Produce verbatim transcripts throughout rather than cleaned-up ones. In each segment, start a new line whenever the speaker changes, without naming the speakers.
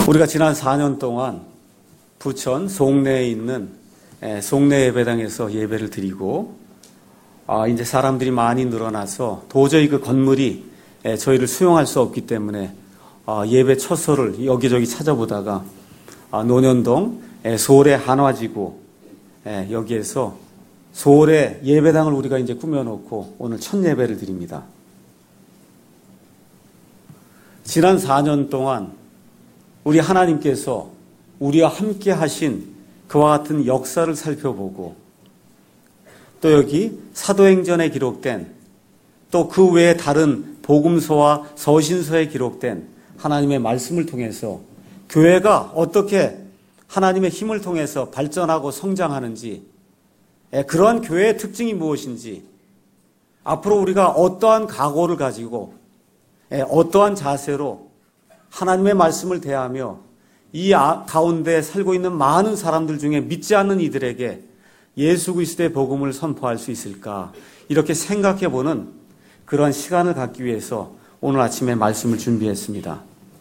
우리가 지난 사 년 동안 부천 송내에 있는 송내 예배당에서 예배를 드리고, 아, 이제 사람들이 많이 늘어나서 도저히 그 건물이 저희를 수용할 수 없기 때문에 예배 처소를 여기저기 찾아보다가 논현동 소래 한화지구 여기에서 소래 예배당을 우리가 이제 꾸며놓고 오늘 첫 예배를 드립니다. 지난 사 년 동안 우리 하나님께서 우리와 함께 하신 그와 같은 역사를 살펴보고, 또 여기 사도행전에 기록된, 또 그 외에 다른 복음서와 서신서에 기록된 하나님의 말씀을 통해서 교회가 어떻게 하나님의 힘을 통해서 발전하고 성장하는지, 그러한 교회의 특징이 무엇인지, 앞으로 우리가 어떠한 각오를 가지고 어떠한 자세로 하나님의 말씀을 대하며 이 가운데 살고 있는 많은 사람들 중에 믿지 않는 이들에게 예수 그리스도의 복음을 선포할 수 있을까, 이렇게 생각해보는 그런 시간을 갖기 위해서 오늘 아침에 말씀을 준비했습니다.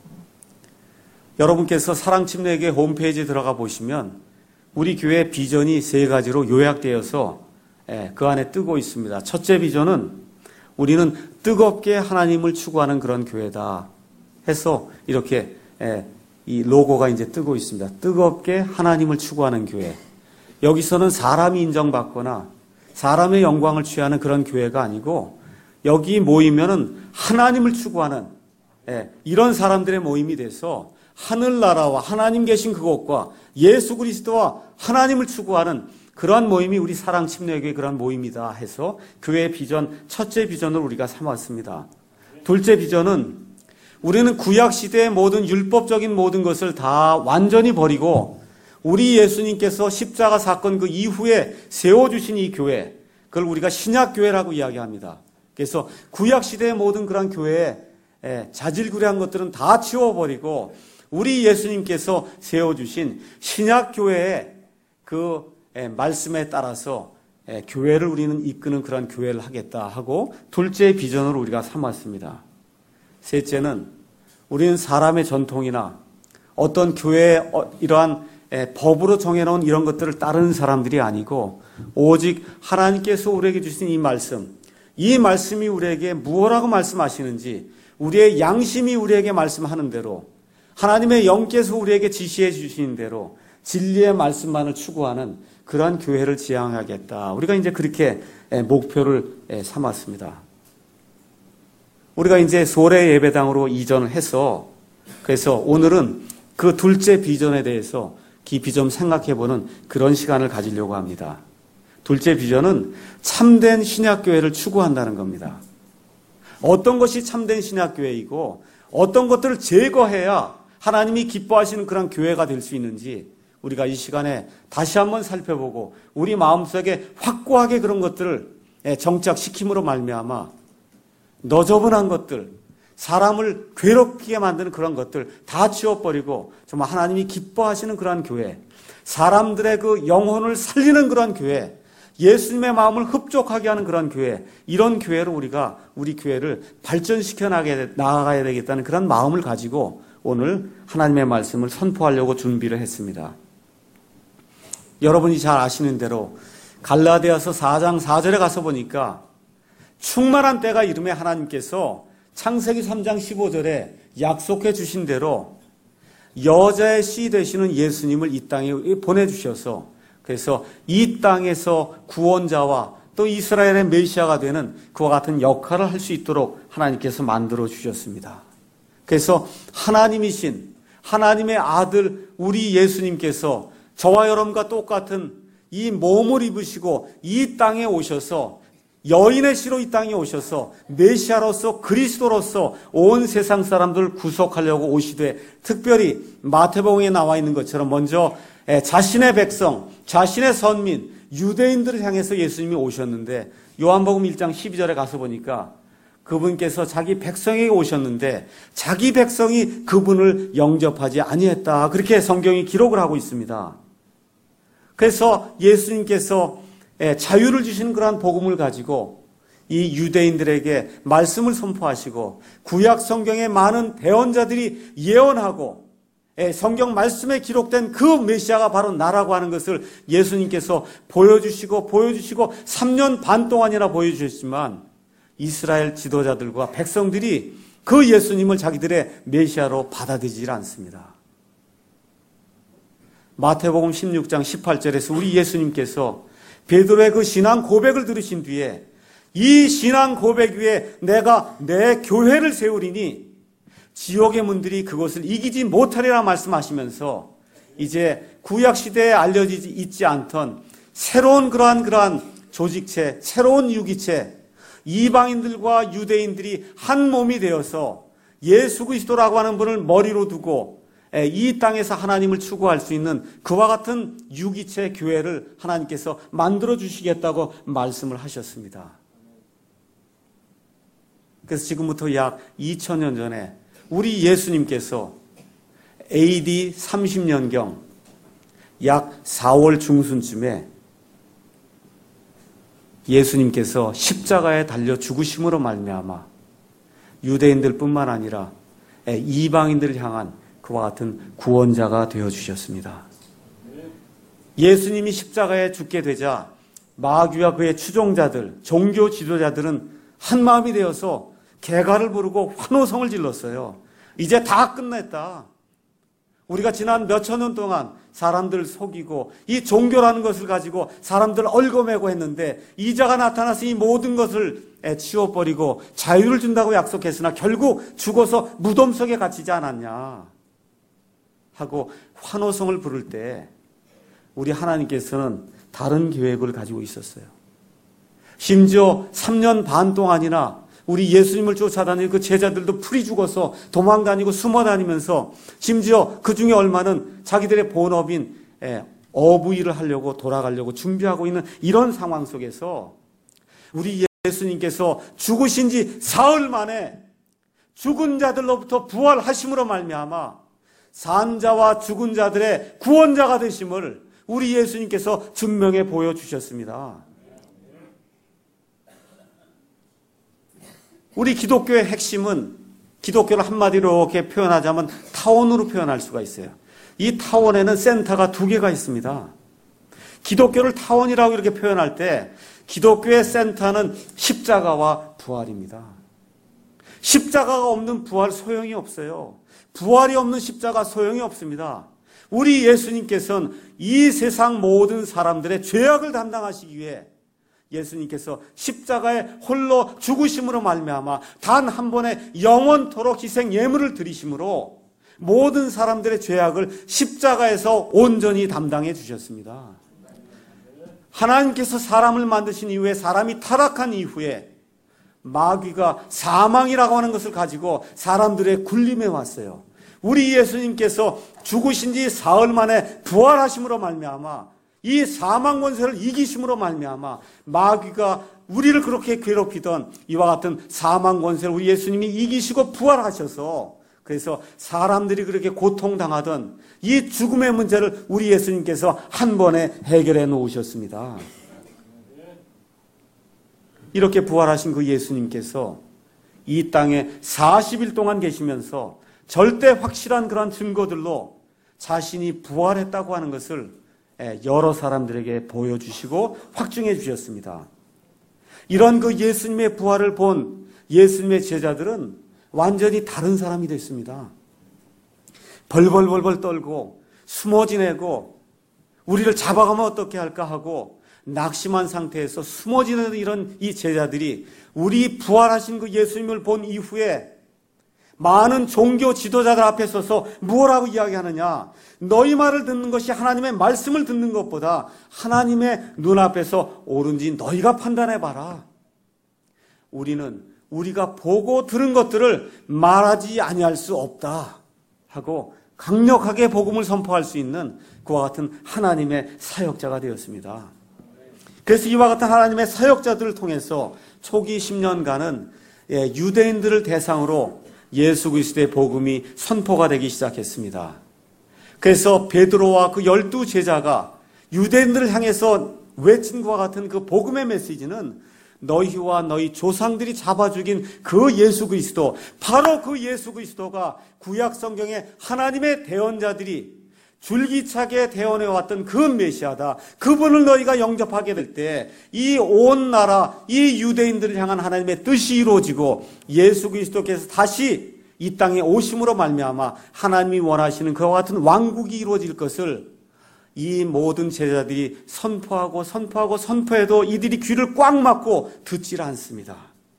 여러분께서 사랑침례교회 홈페이지에 들어가 보시면 우리 교회 비전이 세 가지로 요약되어서 그 안에 뜨고 있습니다. 첫째 비전은 우리는 뜨겁게 하나님을 추구하는 그런 교회다 해서 이렇게 이 로고가 이제 뜨고 있습니다. 뜨겁게 하나님을 추구하는 교회. 여기서는 사람이 인정받거나 사람의 영광을 취하는 그런 교회가 아니고, 여기 모이면은 하나님을 추구하는 이런 사람들의 모임이 돼서 하늘나라와 하나님 계신 그곳과 예수 그리스도와 하나님을 추구하는 그러한 모임이 우리 사랑침례교회의 그런 모임이다 해서 교회의 비전, 첫째 비전을 우리가 삼았습니다. 둘째 비전은 우리는 구약시대의 모든 율법적인 모든 것을 다 완전히 버리고 우리 예수님께서 십자가 사건 그 이후에 세워주신 이 교회, 그걸 우리가 신약교회라고 이야기합니다. 그래서 구약시대의 모든 그런 교회에 자질구레한 것들은 다 치워버리고 우리 예수님께서 세워주신 신약교회의 그 말씀에 따라서 교회를 우리는 이끄는 그런 교회를 하겠다 하고 둘째 비전으로 우리가 삼았습니다. 셋째는 우리는 사람의 전통이나 어떤 교회의 이러한 법으로 정해놓은 이런 것들을 따르는 사람들이 아니고 오직 하나님께서 우리에게 주신 이 말씀, 이 말씀이 우리에게 무엇라고 말씀하시는지 우리의 양심이 우리에게 말씀하는 대로, 하나님의 영께서 우리에게 지시해 주시는 대로 진리의 말씀만을 추구하는 그러한 교회를 지향하겠다. 우리가 이제 그렇게 목표를 삼았습니다. 우리가 이제 소래 예배당으로 이전을 해서, 그래서 오늘은 그 둘째 비전에 대해서 깊이 좀 생각해보는 그런 시간을 가지려고 합니다. 둘째 비전은 참된 신약교회를 추구한다는 겁니다. 어떤 것이 참된 신약교회이고 어떤 것들을 제거해야 하나님이 기뻐하시는 그런 교회가 될 수 있는지 우리가 이 시간에 다시 한번 살펴보고 우리 마음속에 확고하게 그런 것들을 정착시킴으로 말미암아 너저분한 것들, 사람을 괴롭게 만드는 그런 것들 다 치워버리고 정말 하나님이 기뻐하시는 그러한 교회, 사람들의 그 영혼을 살리는 그러한 교회, 예수님의 마음을 흡족하게 하는 그런 교회, 이런 교회로 우리가 우리 교회를 발전시켜 나가야 되겠다는 그런 마음을 가지고 오늘 하나님의 말씀을 선포하려고 준비를 했습니다. 여러분이 잘 아시는 대로 갈라디아서 사 장 사 절에 가서 보니까 충만한 때가 이름에 하나님께서 창세기 삼 장 십오 절에 약속해 주신 대로 여자의 씨 되시는 예수님을 이 땅에 보내주셔서, 그래서 이 땅에서 구원자와 또 이스라엘의 메시아가 되는 그와 같은 역할을 할 수 있도록 하나님께서 만들어 주셨습니다. 그래서 하나님이신 하나님의 아들 우리 예수님께서 저와 여러분과 똑같은 이 몸을 입으시고 이 땅에 오셔서 여인의 씨로 이 땅에 오셔서 메시아로서 그리스도로서 온 세상 사람들을 구속하려고 오시되, 특별히 마태복음에 나와 있는 것처럼 먼저 자신의 백성, 자신의 선민, 유대인들을 향해서 예수님이 오셨는데, 요한복음 일 장 십이 절에 가서 보니까 그분께서 자기 백성에게 오셨는데 자기 백성이 그분을 영접하지 아니했다, 그렇게 성경이 기록을 하고 있습니다. 그래서 예수님께서 자유를 주시는 그러한 복음을 가지고 이 유대인들에게 말씀을 선포하시고 구약 성경의 많은 대언자들이 예언하고 성경 말씀에 기록된 그 메시아가 바로 나라고 하는 것을 예수님께서 보여주시고 보여주시고 삼 년 반 동안이나 보여주셨지만 이스라엘 지도자들과 백성들이 그 예수님을 자기들의 메시아로 받아들이질 않습니다. 마태복음 십육 장 십팔 절에서 우리 예수님께서 베드로의 그 신앙 고백을 들으신 뒤에 이 신앙 고백 위에 내가 내 교회를 세우리니 지옥의 문들이 그것을 이기지 못하리라 말씀하시면서 이제 구약시대에 알려지지 있지 않던 새로운 그러한 그러한 조직체, 새로운 유기체, 이방인들과 유대인들이 한 몸이 되어서 예수 그리스도라고 하는 분을 머리로 두고 이 땅에서 하나님을 추구할 수 있는 그와 같은 유기체 교회를 하나님께서 만들어 주시겠다고 말씀을 하셨습니다. 그래서 지금부터 약 이천 년 전에 우리 예수님께서 에이디 삼십 년경 약 사월 중순쯤에 예수님께서 십자가에 달려 죽으심으로 말미암아 유대인들뿐만 아니라 이방인들을 향한 그와 같은 구원자가 되어주셨습니다. 예수님이 십자가에 죽게 되자 마귀와 그의 추종자들, 종교 지도자들은 한 마음이 되어서 개가를 부르고 환호성을 질렀어요. 이제 다 끝냈다. 우리가 지난 몇천 년 동안 사람들을 속이고 이 종교라는 것을 가지고 사람들을 얽어매고 했는데 이자가 나타나서 이 모든 것을 치워버리고 자유를 준다고 약속했으나 결국 죽어서 무덤 속에 갇히지 않았냐 하고 환호성을 부를 때 우리 하나님께서는 다른 계획을 가지고 있었어요. 심지어 삼 년 반 동안이나 우리 예수님을 쫓아다니는 그 제자들도 풀이 죽어서 도망다니고 숨어다니면서 심지어 그 중에 얼마는 자기들의 본업인 어부일을 하려고 돌아가려고 준비하고 있는 이런 상황 속에서 우리 예수님께서 죽으신 지 사흘 만에 죽은 자들로부터 부활하심으로 말미암아 산 자와 죽은 자들의 구원자가 되심을 우리 예수님께서 증명해 보여주셨습니다. 우리 기독교의 핵심은 기독교를 한마디로 이렇게 표현하자면 타원으로 표현할 수가 있어요. 이 타원에는 센터가 두 개가 있습니다. 기독교를 타원이라고 이렇게 표현할 때 기독교의 센터는 십자가와 부활입니다. 십자가가 없는 부활 소용이 없어요. 부활이 없는 십자가 소용이 없습니다. 우리 예수님께서는 이 세상 모든 사람들의 죄악을 담당하시기 위해 예수님께서 십자가에 홀로 죽으심으로 말미암아 단 한 번에 영원토록 희생 예물을 드리심으로 모든 사람들의 죄악을 십자가에서 온전히 담당해 주셨습니다. 하나님께서 사람을 만드신 이후에 사람이 타락한 이후에 마귀가 사망이라고 하는 것을 가지고 사람들의 굴림해 왔어요. 우리 예수님께서 죽으신 지 사흘 만에 부활하심으로 말미암아 이 사망 권세를 이기심으로 말미암아 마귀가 우리를 그렇게 괴롭히던 이와 같은 사망 권세를 우리 예수님이 이기시고 부활하셔서 그래서 사람들이 그렇게 고통당하던 이 죽음의 문제를 우리 예수님께서 한 번에 해결해 놓으셨습니다. 이렇게 부활하신 그 예수님께서 이 땅에 사십 일 동안 계시면서 절대 확실한 그런 증거들로 자신이 부활했다고 하는 것을 여러 사람들에게 보여주시고 확증해 주셨습니다. 이런 그 예수님의 부활을 본 예수님의 제자들은 완전히 다른 사람이 됐습니다. 벌벌벌벌 떨고 숨어 지내고 우리를 잡아가면 어떻게 할까 하고 낙심한 상태에서 숨어 지내는 이런 이 제자들이 우리 부활하신 그 예수님을 본 이후에 많은 종교 지도자들 앞에 서서 뭐라고 이야기하느냐? 너희 말을 듣는 것이 하나님의 말씀을 듣는 것보다 하나님의 눈앞에서 옳은지 너희가 판단해봐라. 우리는 우리가 보고 들은 것들을 말하지 아니할 수 없다 하고 강력하게 복음을 선포할 수 있는 그와 같은 하나님의 사역자가 되었습니다. 그래서 이와 같은 하나님의 사역자들을 통해서 초기 십 년간은 유대인들을 대상으로 예수 그리스도의 복음이 선포가 되기 시작했습니다. 그래서 베드로와 그 열두 제자가 유대인들을 향해서 외친 것과 같은 그 복음의 메시지는 너희와 너희 조상들이 잡아 죽인 그 예수 그리스도, 바로 그 예수 그리스도가 구약 성경에 하나님의 대언자들이 줄기차게 대언해왔던 그 메시아다. 그분을 너희가 영접하게 될 때 이 온 나라, 이 유대인들을 향한 하나님의 뜻이 이루어지고 예수 그리스도께서 다시 이 땅에 오심으로 말미암아 하나님이 원하시는 그와 같은 왕국이 이루어질 것을 이 모든 제자들이 선포하고 선포하고 선포해도 이들이 귀를 꽉 막고 듣질 않습니다.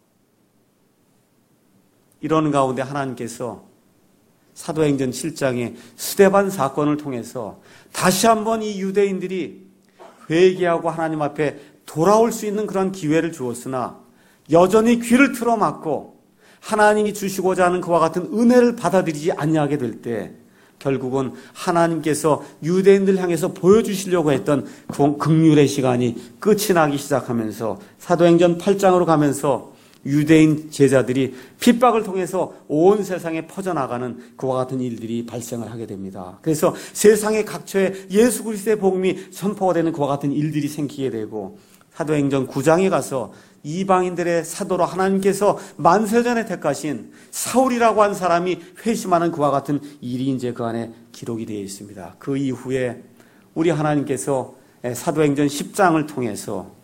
이런 가운데 하나님께서 사도행전 칠 장의 스데반 사건을 통해서 다시 한번 이 유대인들이 회개하고 하나님 앞에 돌아올 수 있는 그런 기회를 주었으나 여전히 귀를 틀어막고 하나님이 주시고자 하는 그와 같은 은혜를 받아들이지 아니하게 될 때 결국은 하나님께서 유대인들 향해서 보여주시려고 했던 그 긍휼의 시간이 끝이 나기 시작하면서 사도행전 팔 장으로 가면서 유대인 제자들이 핍박을 통해서 온 세상에 퍼져나가는 그와 같은 일들이 발생을 하게 됩니다. 그래서 세상의 각처에 예수 그리스도의 복음이 선포가 되는 그와 같은 일들이 생기게 되고 사도행전 구 장에 가서 이방인들의 사도로 하나님께서 만세전에 택하신 사울이라고 한 사람이 회심하는 그와 같은 일이 이제 그 안에 기록이 되어 있습니다. 그 이후에 우리 하나님께서 사도행전 십 장을 통해서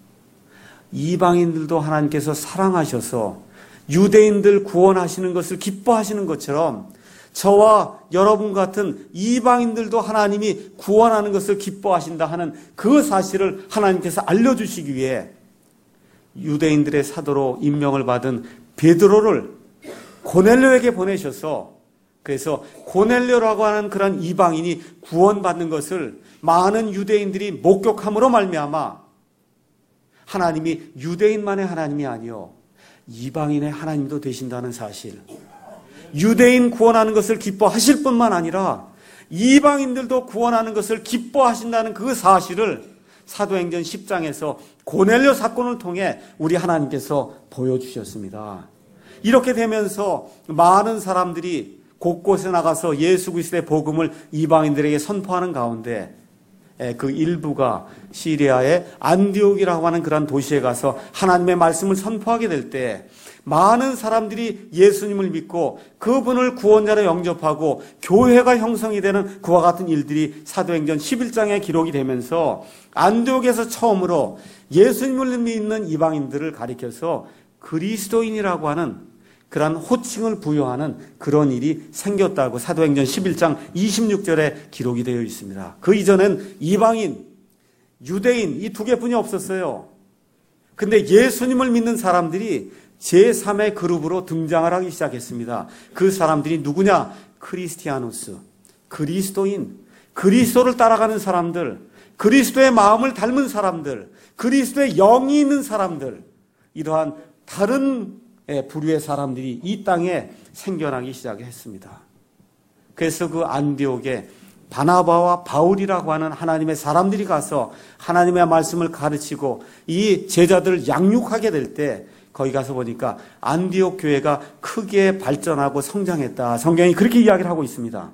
이방인들도 하나님께서 사랑하셔서 유대인들 구원하시는 것을 기뻐하시는 것처럼 저와 여러분 같은 이방인들도 하나님이 구원하는 것을 기뻐하신다 하는 그 사실을 하나님께서 알려주시기 위해 유대인들의 사도로 임명을 받은 베드로를 고넬료에게 보내셔서 그래서 고넬료라고 하는 그런 이방인이 구원받는 것을 많은 유대인들이 목격함으로 말미암아 하나님이 유대인만의 하나님이 아니요 이방인의 하나님도 되신다는 사실, 유대인 구원하는 것을 기뻐하실 뿐만 아니라 이방인들도 구원하는 것을 기뻐하신다는 그 사실을 사도행전 십 장에서 고넬료 사건을 통해 우리 하나님께서 보여주셨습니다. 이렇게 되면서 많은 사람들이 곳곳에 나가서 예수 그리스도의 복음을 이방인들에게 선포하는 가운데 그 일부가 시리아의 안디옥이라고 하는 그런 도시에 가서 하나님의 말씀을 선포하게 될 때 많은 사람들이 예수님을 믿고 그분을 구원자로 영접하고 교회가 형성이 되는 그와 같은 일들이 사도행전 십일 장에 기록이 되면서 안디옥에서 처음으로 예수님을 믿는 이방인들을 가리켜서 그리스도인이라고 하는 그런 호칭을 부여하는 그런 일이 생겼다고 사도행전 십일 장 이십육 절에 기록이 되어 있습니다. 그 이전엔 이방인, 유대인 이 두 개뿐이 없었어요. 근데 예수님을 믿는 사람들이 제삼의 그룹으로 등장을 하기 시작했습니다. 그 사람들이 누구냐? 크리스티아노스, 그리스도인, 그리스도를 따라가는 사람들, 그리스도의 마음을 닮은 사람들, 그리스도의 영이 있는 사람들, 이러한 다른 부류의 사람들이 이 땅에 생겨나기 시작했습니다. 그래서 그 안디옥에 바나바와 바울이라고 하는 하나님의 사람들이 가서 하나님의 말씀을 가르치고 이 제자들을 양육하게 될 때 거기 가서 보니까 안디옥 교회가 크게 발전하고 성장했다. 성경이 그렇게 이야기를 하고 있습니다.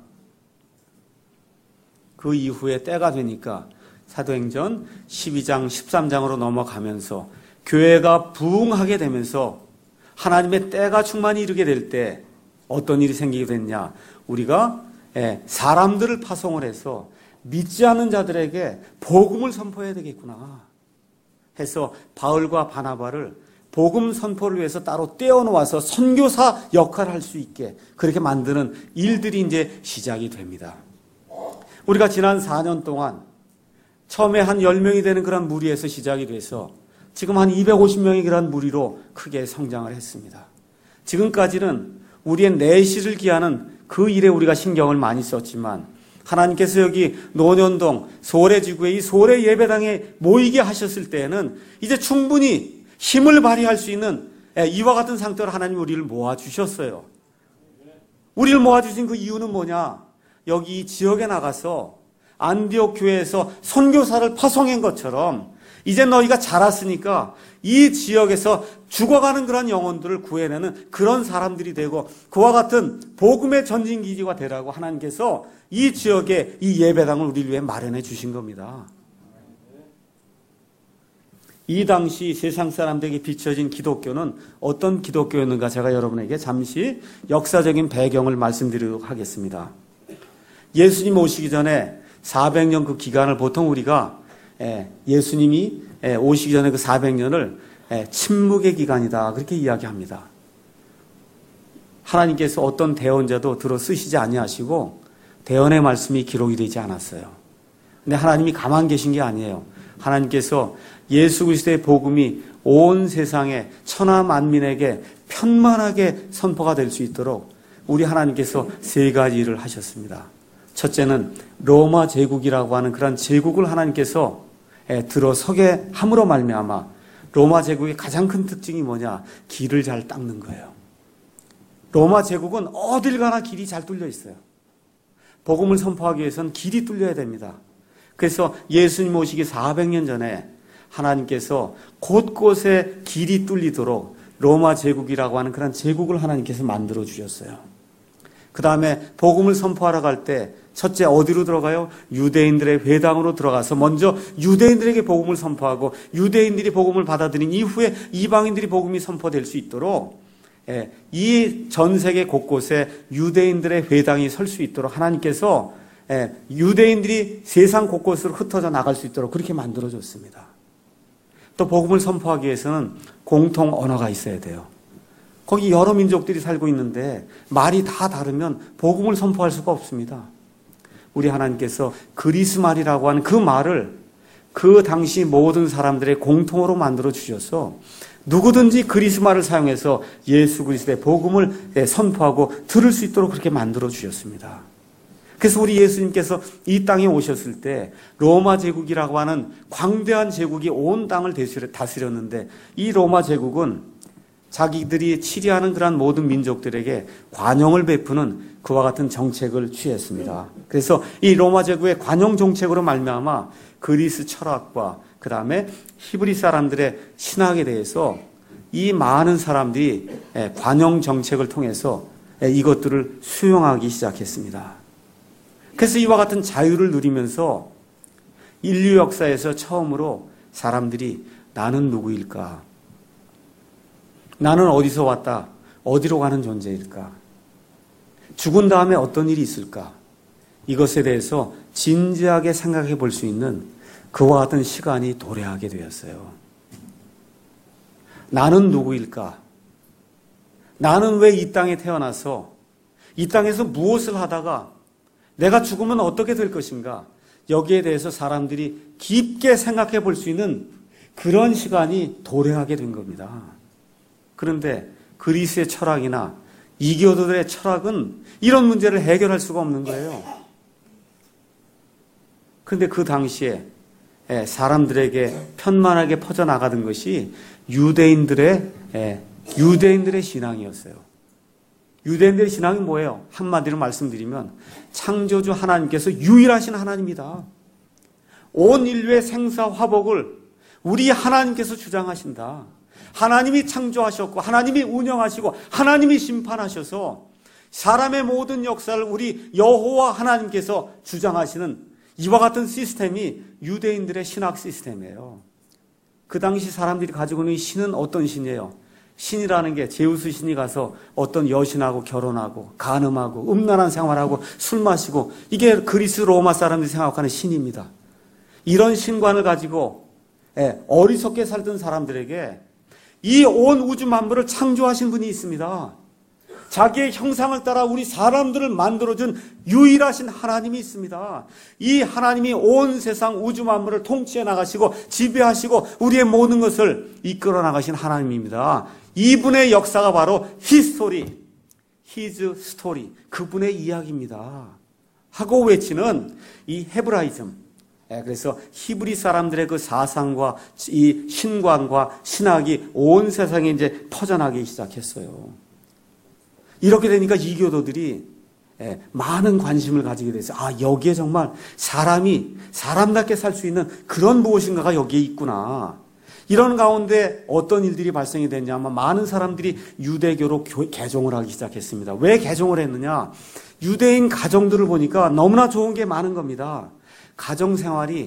그 이후에 때가 되니까 사도행전 십이 장 십삼 장으로 넘어가면서 교회가 부흥하게 되면서 하나님의 때가 충만히 이르게 될 때 어떤 일이 생기게 됐냐? 우리가 사람들을 파송을 해서 믿지 않는 자들에게 복음을 선포해야 되겠구나 해서 바울과 바나바를 복음 선포를 위해서 따로 떼어놓아서 선교사 역할을 할 수 있게 그렇게 만드는 일들이 이제 시작이 됩니다. 우리가 지난 사 년 동안 처음에 한 열 명이 되는 그런 무리에서 시작이 돼서 지금 한 이백오십 명의 그런 무리로 크게 성장을 했습니다. 지금까지는 우리의 내실을 기하는 그 일에 우리가 신경을 많이 썼지만 하나님께서 여기 노년동 소래지구의 이 소래 예배당에 모이게 하셨을 때에는 이제 충분히 힘을 발휘할 수 있는 이와 같은 상태로 하나님이 우리를 모아주셨어요. 우리를 모아주신 그 이유는 뭐냐? 여기 이 지역에 나가서 안디옥 교회에서 선교사를 파송한 것처럼 이제 너희가 자랐으니까 이 지역에서 죽어가는 그런 영혼들을 구해내는 그런 사람들이 되고 그와 같은 복음의 전진기지가 되라고 하나님께서 이 지역에 이 예배당을 우리를 위해 마련해 주신 겁니다. 이 당시 세상 사람들에게 비춰진 기독교는 어떤 기독교였는가 제가 여러분에게 잠시 역사적인 배경을 말씀드리도록 하겠습니다. 예수님 오시기 전에 사백 년 그 기간을 보통 우리가 예수님이 오시기 전에 그 사백 년을 침묵의 기간이다 그렇게 이야기합니다. 하나님께서 어떤 대언자도 들어 쓰시지 아니하시고 대언의 말씀이 기록이 되지 않았어요. 근데 하나님이 가만 계신 게 아니에요. 하나님께서 예수 그리스도의 복음이 온 세상에 천하 만민에게 편만하게 선포가 될 수 있도록 우리 하나님께서 세 가지 일을 하셨습니다. 첫째는 로마 제국이라고 하는 그런 제국을 하나님께서 들어서게 함으로 말미암아 로마 제국의 가장 큰 특징이 뭐냐? 길을 잘 닦는 거예요. 로마 제국은 어딜 가나 길이 잘 뚫려 있어요. 복음을 선포하기 위해서는 길이 뚫려야 됩니다. 그래서 예수님 오시기 사백 년 전에 하나님께서 곳곳에 길이 뚫리도록 로마 제국이라고 하는 그런 제국을 하나님께서 만들어 주셨어요. 그 다음에 복음을 선포하러 갈 때 첫째 어디로 들어가요? 유대인들의 회당으로 들어가서 먼저 유대인들에게 복음을 선포하고 유대인들이 복음을 받아들인 이후에 이방인들이 복음이 선포될 수 있도록 이 전 세계 곳곳에 유대인들의 회당이 설 수 있도록 하나님께서 유대인들이 세상 곳곳으로 흩어져 나갈 수 있도록 그렇게 만들어줬습니다. 또 복음을 선포하기 위해서는 공통 언어가 있어야 돼요. 거기 여러 민족들이 살고 있는데 말이 다 다르면 복음을 선포할 수가 없습니다. 우리 하나님께서 그리스 말이라고 하는 그 말을 그 당시 모든 사람들의 공통어로 만들어 주셔서 누구든지 그리스 말을 사용해서 예수 그리스도의 복음을 선포하고 들을 수 있도록 그렇게 만들어 주셨습니다. 그래서 우리 예수님께서 이 땅에 오셨을 때 로마 제국이라고 하는 광대한 제국이 온 땅을 다스렸는데 이 로마 제국은 자기들이 치리하는 그런 모든 민족들에게 관용을 베푸는 그와 같은 정책을 취했습니다. 그래서 이 로마 제국의 관용 정책으로 말미암아 그리스 철학과 그 다음에 히브리 사람들의 신학에 대해서 이 많은 사람들이 관용 정책을 통해서 이것들을 수용하기 시작했습니다. 그래서 이와 같은 자유를 누리면서 인류 역사에서 처음으로 사람들이 나는 누구일까? 나는 어디서 왔다? 어디로 가는 존재일까? 죽은 다음에 어떤 일이 있을까? 이것에 대해서 진지하게 생각해 볼 수 있는 그와 같은 시간이 도래하게 되었어요. 나는 누구일까? 나는 왜 이 땅에 태어나서 이 땅에서 무엇을 하다가 내가 죽으면 어떻게 될 것인가? 여기에 대해서 사람들이 깊게 생각해 볼 수 있는 그런 시간이 도래하게 된 겁니다. 그런데 그리스의 철학이나 이교도들의 철학은 이런 문제를 해결할 수가 없는 거예요. 그런데 그 당시에 사람들에게 편만하게 퍼져나가던 것이 유대인들의 유대인들의 신앙이었어요. 유대인들의 신앙이 뭐예요? 한마디로 말씀드리면 창조주 하나님께서 유일하신 하나님이다. 온 인류의 생사 화복을 우리 하나님께서 주장하신다. 하나님이 창조하셨고 하나님이 운영하시고 하나님이 심판하셔서 사람의 모든 역사를 우리 여호와 하나님께서 주장하시는 이와 같은 시스템이 유대인들의 신학 시스템이에요. 그 당시 사람들이 가지고 있는 신은 어떤 신이에요? 신이라는 게 제우스 신이 가서 어떤 여신하고 결혼하고 간음하고 음란한 생활하고 술 마시고 이게 그리스 로마 사람들이 생각하는 신입니다. 이런 신관을 가지고 어리석게 살던 사람들에게 이 온 우주 만물을 창조하신 분이 있습니다. 자기의 형상을 따라 우리 사람들을 만들어준 유일하신 하나님이 있습니다. 이 하나님이 온 세상 우주 만물을 통치해 나가시고 지배하시고 우리의 모든 것을 이끌어 나가신 하나님입니다. 이분의 역사가 바로 히스토리, 히즈 스토리, 그분의 이야기입니다. 하고 외치는 이 헤브라이즘. 그래서 히브리 사람들의 그 사상과 이 신관과 신학이 온 세상에 이제 퍼져나기 시작했어요. 이렇게 되니까 이교도들이 많은 관심을 가지게 됐어요. 아, 여기에 정말 사람이 사람답게 살 수 있는 그런 무엇인가가 여기에 있구나. 이런 가운데 어떤 일들이 발생이 됐냐면 많은 사람들이 유대교로 개종을 하기 시작했습니다. 왜 개종을 했느냐? 유대인 가정들을 보니까 너무나 좋은 게 많은 겁니다. 가정생활이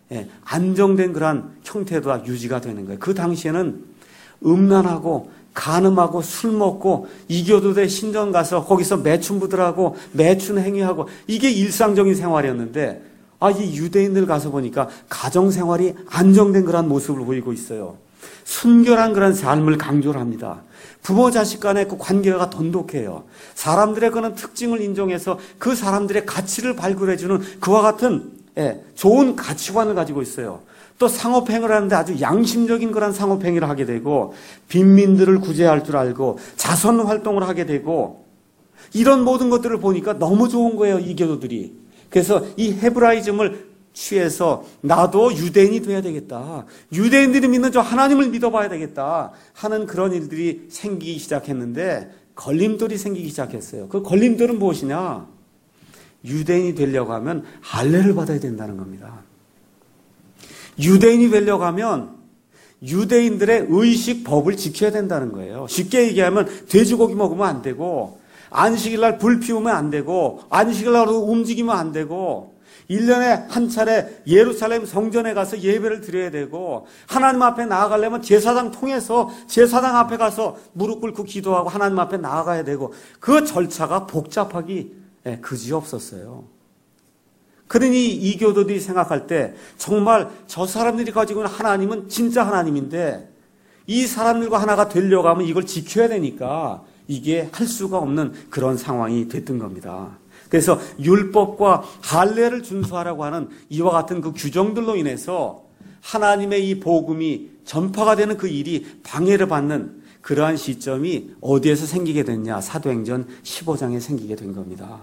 예, 안정된 그러한 형태가 유지가 되는 거예요. 그 당시에는 음란하고 간음하고 술 먹고 이교도대 신전 가서 거기서 매춘부들하고 매춘 행위하고 이게 일상적인 생활이었는데 아, 이 유대인들 가서 보니까 가정생활이 안정된 그런 모습을 보이고 있어요. 순결한 그런 삶을 강조를 합니다. 부모 자식 간의 그 관계가 돈독해요. 사람들의 그런 특징을 인정해서 그 사람들의 가치를 발굴해주는 그와 같은 예, 좋은 가치관을 가지고 있어요. 또 상업행위를 하는데 아주 양심적인 그런 상업행위를 하게 되고 빈민들을 구제할 줄 알고 자선활동을 하게 되고 이런 모든 것들을 보니까 너무 좋은 거예요, 이 교도들이. 그래서 이 헤브라이즘을 취해서 나도 유대인이 돼야 되겠다. 유대인들이 믿는 저 하나님을 믿어봐야 되겠다 하는 그런 일들이 생기기 시작했는데 걸림돌이 생기기 시작했어요. 그 걸림돌은 무엇이냐? 유대인이 되려고 하면 할례를 받아야 된다는 겁니다. 유대인이 되려고 하면 유대인들의 의식 법을 지켜야 된다는 거예요. 쉽게 얘기하면 돼지고기 먹으면 안 되고 안식일 날 불 피우면 안 되고 안식일 날 움직이면 안 되고 일 년에 한 차례 예루살렘 성전에 가서 예배를 드려야 되고 하나님 앞에 나아가려면 제사장 통해서 제사장 앞에 가서 무릎 꿇고 기도하고 하나님 앞에 나아가야 되고 그 절차가 복잡하기 그지없었어요. 그러니 이 교도들이 생각할 때 정말 저 사람들이 가지고 있는 하나님은 진짜 하나님인데 이 사람들과 하나가 되려고 하면 이걸 지켜야 되니까 이게 할 수가 없는 그런 상황이 됐던 겁니다. 그래서 율법과 할례를 준수하라고 하는 이와 같은 그 규정들로 인해서 하나님의 이 복음이 전파가 되는 그 일이 방해를 받는 그러한 시점이 어디에서 생기게 됐냐? 사도행전 십오 장에 생기게 된 겁니다.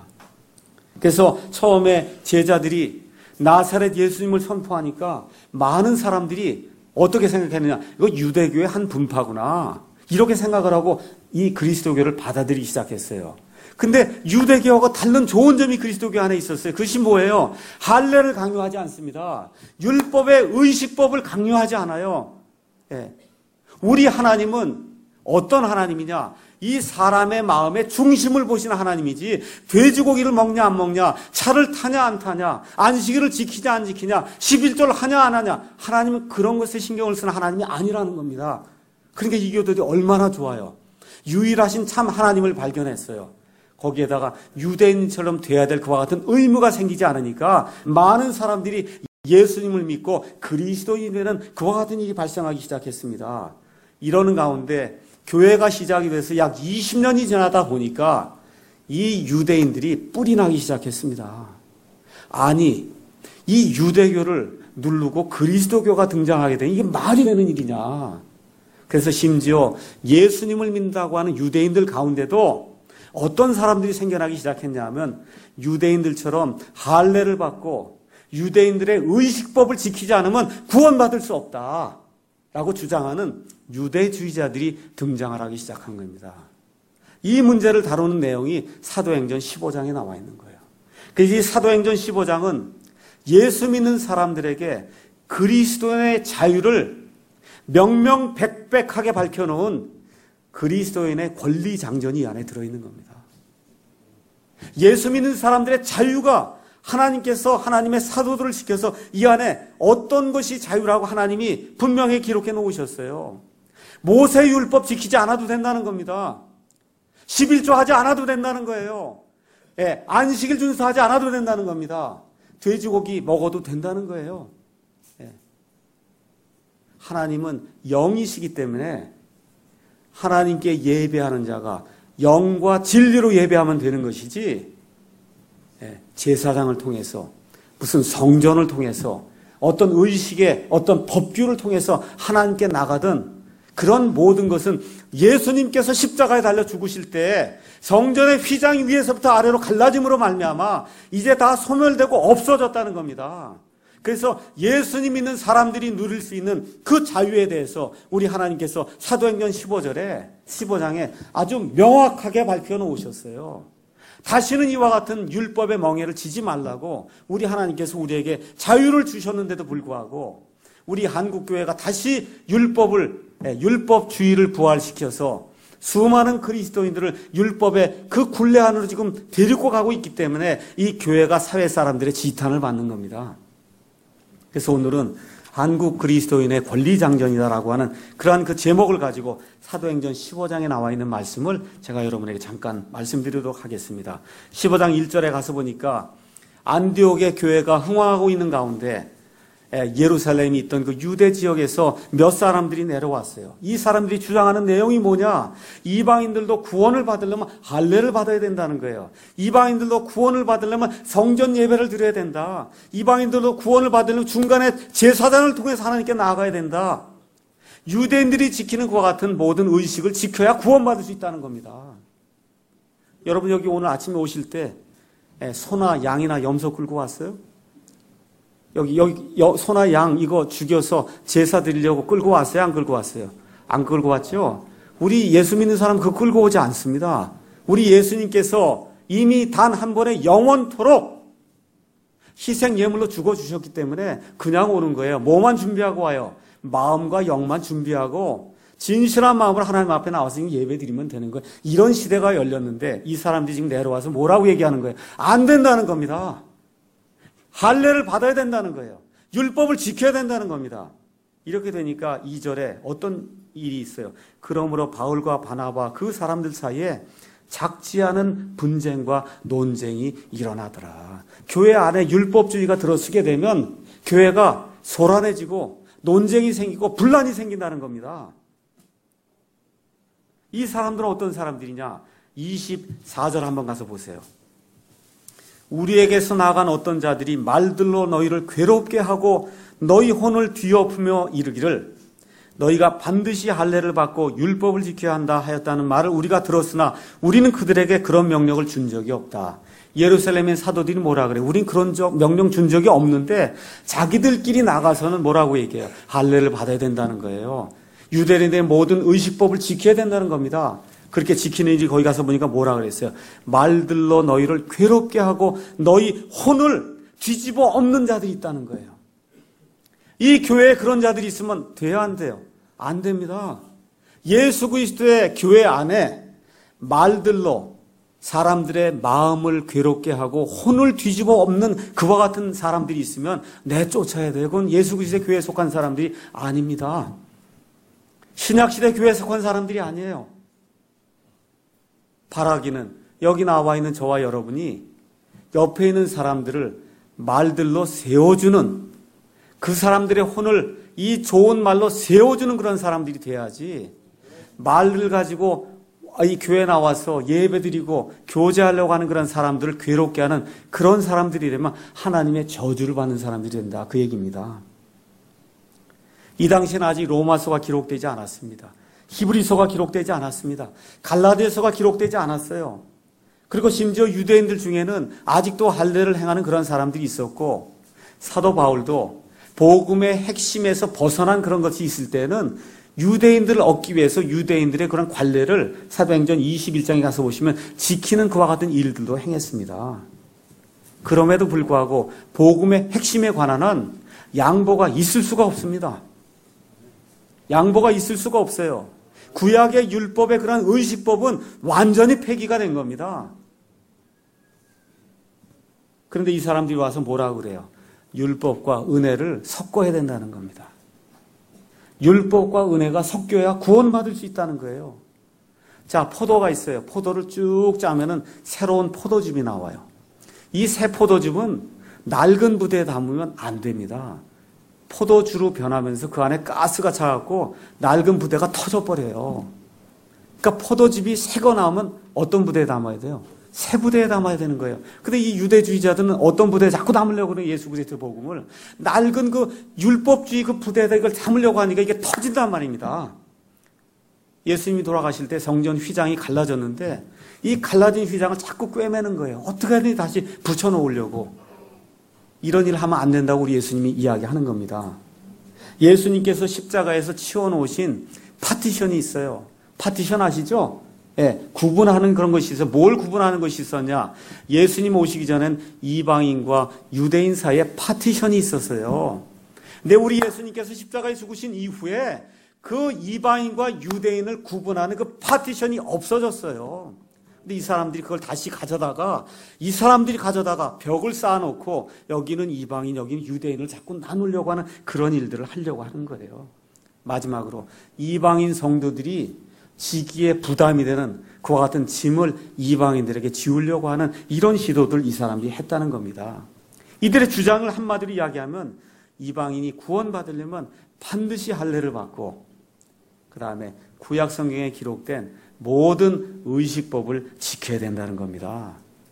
그래서 처음에 제자들이 나사렛 예수님을 선포하니까 많은 사람들이 어떻게 생각했느냐? 이거 유대교의 한 분파구나. 이렇게 생각을 하고 이 그리스도교를 받아들이기 시작했어요. 근데 유대교하고 다른 좋은 점이 그리스도교 안에 있었어요. 그것이 뭐예요? 할례를 강요하지 않습니다. 율법의 의식법을 강요하지 않아요. 예. 우리 하나님은 어떤 하나님이냐? 이 사람의 마음의 중심을 보시는 하나님이지 돼지고기를 먹냐 안 먹냐, 차를 타냐 안 타냐, 안식일을 지키냐 안 지키냐, 십일조를 하냐 안 하냐, 하나님은 그런 것에 신경을 쓰는 하나님이 아니라는 겁니다. 그러니까 이 교도들이 얼마나 좋아요. 유일하신 참 하나님을 발견했어요. 거기에다가 유대인처럼 돼야 될 그와 같은 의무가 생기지 않으니까 많은 사람들이 예수님을 믿고 그리스도인이 되는 그와 같은 일이 발생하기 시작했습니다. 이러는 가운데 교회가 시작이 돼서 약 이십 년이 지나다 보니까 이 유대인들이 뿔이 나기 시작했습니다. 아니, 이 유대교를 누르고 그리스도교가 등장하게 되니 이게 말이 되는 일이냐. 그래서 심지어 예수님을 믿는다고 하는 유대인들 가운데도 어떤 사람들이 생겨나기 시작했냐 하면 유대인들처럼 할례를 받고 유대인들의 의식법을 지키지 않으면 구원받을 수 없다라고 주장하는 유대주의자들이 등장을 하기 시작한 겁니다. 이 문제를 다루는 내용이 사도행전 십오 장에 나와 있는 거예요. 그래서 이 사도행전 십오 장은 예수 믿는 사람들에게 그리스도인의 자유를 명명백백하게 밝혀놓은 그리스도인의 권리장전이 이 안에 들어있는 겁니다. 예수 믿는 사람들의 자유가 하나님께서 하나님의 사도들을 시켜서 이 안에 어떤 것이 자유라고 하나님이 분명히 기록해 놓으셨어요. 모세의 율법 지키지 않아도 된다는 겁니다. 십일조 하지 않아도 된다는 거예요. 예, 안식일 준수하지 않아도 된다는 겁니다. 돼지고기 먹어도 된다는 거예요. 예. 하나님은 영이시기 때문에 하나님께 예배하는 자가 영과 진리로 예배하면 되는 것이지 예, 제사장을 통해서 무슨 성전을 통해서 어떤 의식의 어떤 법규를 통해서 하나님께 나가든 그런 모든 것은 예수님께서 십자가에 달려 죽으실 때 성전의 휘장 위에서부터 아래로 갈라짐으로 말미암아 이제 다 소멸되고 없어졌다는 겁니다. 그래서 예수님 믿는 사람들이 누릴 수 있는 그 자유에 대해서 우리 하나님께서 사도행전 십오 절에 십오 장에 아주 명확하게 밝혀 놓으셨어요. 다시는 이와 같은 율법의 멍에를 지지 말라고 우리 하나님께서 우리에게 자유를 주셨는데도 불구하고 우리 한국교회가 다시 율법을 율법주의를 부활시켜서 수많은 그리스도인들을 율법의 그 굴레 안으로 지금 데리고 가고 있기 때문에 이 교회가 사회 사람들의 지탄을 받는 겁니다. 그래서 오늘은 한국 그리스도인의 권리장전이다라고 하는 그러한 그 제목을 가지고 사도행전 십오 장에 나와 있는 말씀을 제가 여러분에게 잠깐 말씀드리도록 하겠습니다. 십오 장 일 절에 가서 보니까 안디옥의 교회가 흥황하고 있는 가운데 예루살렘이 있던 그 유대 지역에서 몇 사람들이 내려왔어요. 이 사람들이 주장하는 내용이 뭐냐? 이방인들도 구원을 받으려면 할례를 받아야 된다는 거예요. 이방인들도 구원을 받으려면 성전 예배를 드려야 된다. 이방인들도 구원을 받으려면 중간에 제사장을 통해서 하나님께 나아가야 된다. 유대인들이 지키는 그와 같은 모든 의식을 지켜야 구원받을 수 있다는 겁니다. 여러분 여기 오늘 아침에 오실 때 소나 양이나 염소 끌고 왔어요? 여기, 여기, 여, 소나 양 이거 죽여서 제사 드리려고 끌고 왔어요? 안 끌고 왔어요? 안 끌고 왔죠? 우리 예수 믿는 사람 그거 끌고 오지 않습니다. 우리 예수님께서 이미 단 한 번에 영원토록 희생 예물로 죽어주셨기 때문에 그냥 오는 거예요. 뭐만 준비하고 와요? 마음과 영만 준비하고 진실한 마음으로 하나님 앞에 나와서 예배 드리면 되는 거예요. 이런 시대가 열렸는데 이 사람들이 지금 내려와서 뭐라고 얘기하는 거예요? 안 된다는 겁니다. 할례를 받아야 된다는 거예요. 율법을 지켜야 된다는 겁니다. 이렇게 되니까 이 절에 어떤 일이 있어요. 그러므로 바울과 바나바 그 사람들 사이에 작지 않은 분쟁과 논쟁이 일어나더라. 교회 안에 율법주의가 들어서게 되면 교회가 소란해지고 논쟁이 생기고 분란이 생긴다는 겁니다. 이 사람들은 어떤 사람들이냐? 이십사 절 한번 가서 보세요. 우리에게서 나간 어떤 자들이 말들로 너희를 괴롭게 하고 너희 혼을 뒤엎으며 이르기를 너희가 반드시 할례를 받고 율법을 지켜야 한다 하였다는 말을 우리가 들었으나 우리는 그들에게 그런 명령을 준 적이 없다. 예루살렘의 사도들이 뭐라 그래? 우린 그런 적, 명령 준 적이 없는데 자기들끼리 나가서는 뭐라고 얘기해요? 할례를 받아야 된다는 거예요. 유대인의 모든 의식법을 지켜야 된다는 겁니다. 그렇게 지키는 일이 거기 가서 보니까 뭐라 그랬어요? 말들로 너희를 괴롭게 하고 너희 혼을 뒤집어 엎는 자들이 있다는 거예요. 이 교회에 그런 자들이 있으면 돼야 안 돼요? 안 됩니다. 예수 그리스도의 교회 안에 말들로 사람들의 마음을 괴롭게 하고 혼을 뒤집어 엎는 그와 같은 사람들이 있으면 내쫓아야 돼요. 그건 예수 그리스도의 교회에 속한 사람들이 아닙니다. 신약시대 교회에 속한 사람들이 아니에요. 바라기는 여기 나와 있는 저와 여러분이 옆에 있는 사람들을 말들로 세워주는 그 사람들의 혼을 이 좋은 말로 세워주는 그런 사람들이 돼야지 말을 가지고 이 교회에 나와서 예배드리고 교제하려고 하는 그런 사람들을 괴롭게 하는 그런 사람들이라면 하나님의 저주를 받는 사람들이 된다. 그 얘기입니다. 이 당시에는 아직 로마서가 기록되지 않았습니다. 히브리서가 기록되지 않았습니다. 갈라디아서가 기록되지 않았어요. 그리고 심지어 유대인들 중에는 아직도 할례를 행하는 그런 사람들이 있었고 사도 바울도 복음의 핵심에서 벗어난 그런 것이 있을 때는 유대인들을 얻기 위해서 유대인들의 그런 관례를 사도행전 이십일 장에 가서 보시면 지키는 그와 같은 일들도 행했습니다. 그럼에도 불구하고 복음의 핵심에 관한 한 양보가 있을 수가 없습니다. 양보가 있을 수가 없어요. 구약의 율법의 그런 의식법은 완전히 폐기가 된 겁니다. 그런데 이 사람들이 와서 뭐라고 그래요? 율법과 은혜를 섞어야 된다는 겁니다. 율법과 은혜가 섞여야 구원받을 수 있다는 거예요. 자, 포도가 있어요. 포도를 쭉 짜면은 새로운 포도즙이 나와요. 이 새 포도즙은 낡은 부대에 담으면 안 됩니다. 포도주로 변하면서 그 안에 가스가 차갖고 낡은 부대가 터져버려요. 그러니까 포도즙이 새거 나오면 어떤 부대에 담아야 돼요? 새 부대에 담아야 되는 거예요. 근데 이 유대주의자들은 어떤 부대에 자꾸 담으려고 그래요? 예수 그리스도의 복음을. 낡은 그 율법주의 그 부대에다 이걸 담으려고 하니까 이게 터진단 말입니다. 예수님이 돌아가실 때 성전 휘장이 갈라졌는데 이 갈라진 휘장을 자꾸 꿰매는 거예요. 어떻게 하든지 다시 붙여놓으려고. 이런 일을 하면 안 된다고 우리 예수님이 이야기하는 겁니다. 예수님께서 십자가에서 치워놓으신 파티션이 있어요. 파티션 아시죠? 예, 구분하는 그런 것이 있어요. 뭘 구분하는 것이 있었냐? 예수님 오시기 전엔 이방인과 유대인 사이에 파티션이 있었어요. 근데 우리 예수님께서 십자가에 죽으신 이후에 그 이방인과 유대인을 구분하는 그 파티션이 없어졌어요. 근데 이 사람들이 그걸 다시 가져다가 이 사람들이 가져다가 벽을 쌓아놓고 여기는 이방인, 여기는 유대인을 자꾸 나누려고 하는 그런 일들을 하려고 하는 거예요. 마지막으로 이방인 성도들이 지기에 부담이 되는 그와 같은 짐을 이방인들에게 지우려고 하는 이런 시도들 이 사람들이 했다는 겁니다. 이들의 주장을 한마디로 이야기하면 이방인이 구원받으려면 반드시 할례를 받고 그 다음에 구약 성경에 기록된 모든 의식법을 지켜야 된다는 겁니다.